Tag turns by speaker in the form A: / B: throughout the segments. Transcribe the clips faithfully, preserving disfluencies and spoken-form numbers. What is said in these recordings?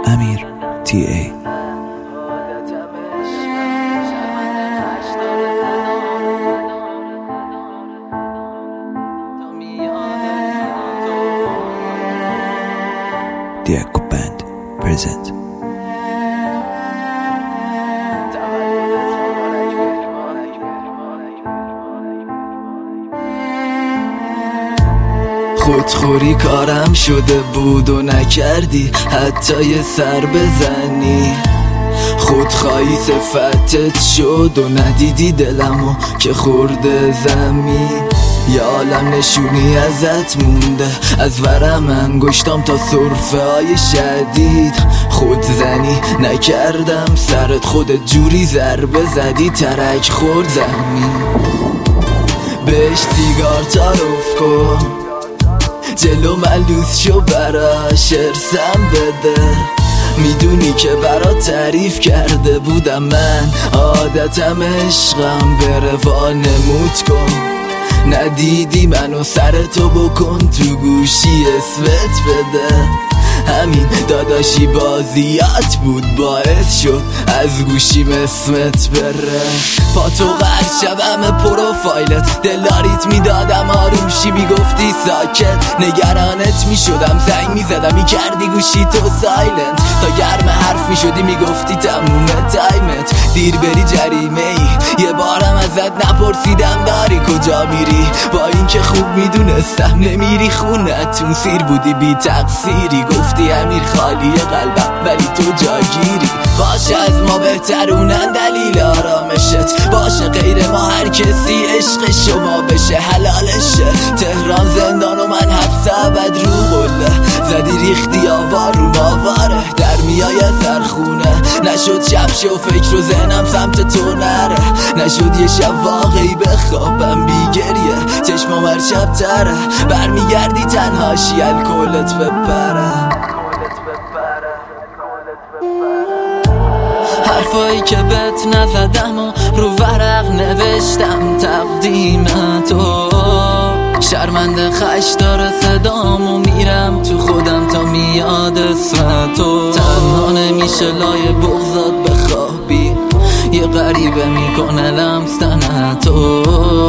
A: امیر تی ای. Diaco Band present.
B: خودخوری کارم شده بود و نکردی حتی یه سر بزنی. خودخواهی صفتت شد و ندیدی دلمو که خورده زمین. یه عالم نشونی ازت مونده، از ورم انگشتام تا سرفه های شدید. خودزنی نکردم سرت، خودت جوری ضربه زدی ترک خورد زمین. بهش سیگار تعارف کن، جلو من لوس شو براش ارسم بده. میدونی که برات تعریف کرده بودم من، عادتم عشقم بره وانمود کن. ندیدی منو سرتو بکن تو گوشی اسمت بده. همین داداشی بازیات بود باعث شد از گوشیم اسمت بره. پاتو قرد شبم پروفایلت دلاریت میدادم آرومشی میگفتی ساکت. نگرانت میشدم زنگ میزدم میکردی گوشی تو سایلنت. تا گرم حرف میشدی میگفتی تموم تایمت. دیر بری جریمه ای، یه بارم ازت نپرسیدم داری کجا میری. با اینکه خوب میدونستم نمیری خونتون، سیر بودی بی تقصیری. گفتی امیر خالی قلبم ولی تو جاگیری. باشه از ما بهترونن دلیل آرامشت، باشه غیر ما هر کسی عشق شما بشه حلالشه. تهران زندان و من حبس ابد رو قله، زدی ریختی آوار رو ماواره. در میای سرخونه نشد شب شو فکر و ذهنم سمت تو نره. نشد یه شب واقعی بخوابم بی گریه، چشمام هر شب تره. برمیگردی تنهاشی الکلت بپره. حرفایی که بهت نزدم و رو ورق نوشتم تقدیم تو. شرمنده خش داره صدام و میرم تو خودم تا میاد اسم تو. تنها نمیشه لای بغضات بخوابی، یه غریبه میکنه لمستن تو.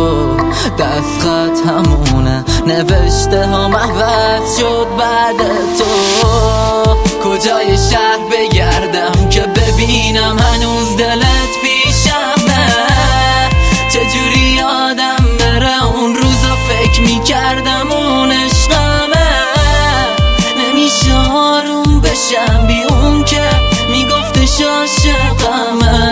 B: دست خط همونه نوشته ها محوز شد بعد تو. کجای شهر بگردم که ببینم هنوز دلت پیشمه. چجوری یادم بره اون روزا فکر میکردم اون عشقمه. نمیشه آروم بشم بی اون که میگفتش عاشقمه.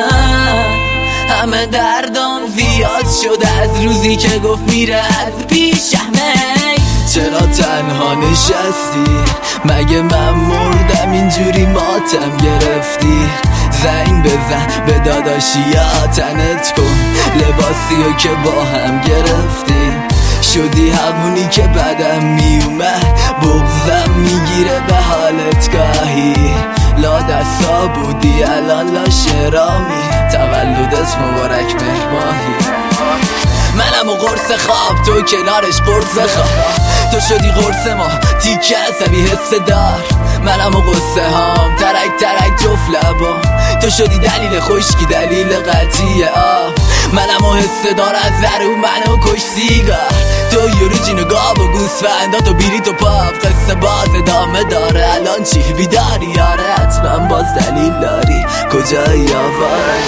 B: همه دردام زیاد شده از روزی که گفت میره از پیشمه. چرا تنها نشستی؟ مگه من مردم اینجوری ماتم گرفتی؟ زنگ بزن به داداشی یا تنت کن لباسیو که با هم گرفتیم. شدی همونی که بدم میومد، بغضم میگیره به حالت گاهی. لا دستا بودی الان لا شرامی، تولدت مبارک مهماهی. منم و قرص خواب تو کنارش قرص خواب. تو شدی قرص ما تیکه عصبی حس دار. منم و قصه هام ترک ترک جفت لبام. تو شدی دلیل خشکی دلیل قطعی آب. منم و حس دار از ذرو منو کش سیگار. تو یورو جین و گاب و گوسفندا تو بیری تو پاپ. قصه باز ادامه داره الان چی بیداری؟ یاره حتما باز دلیل داری. کجایی آواره؟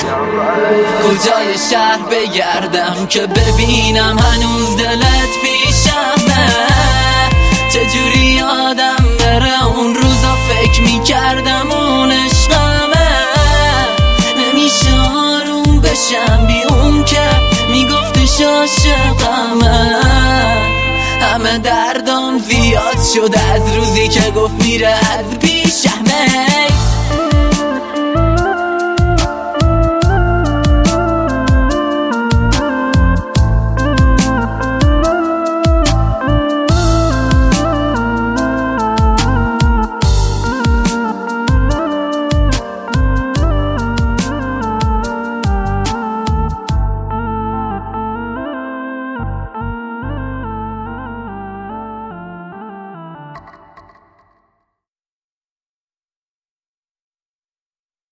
B: کجای شهر بگردم که ببینم هنوز دلت پیشمه. چجوری یادم بره اون روزا فکر میکردم اون عشقمه. نمیشه آروم بشم بی اون که میگفتش عاشقمه. همه دردام زیاد شده از روزی که گفت میره از پیشمه.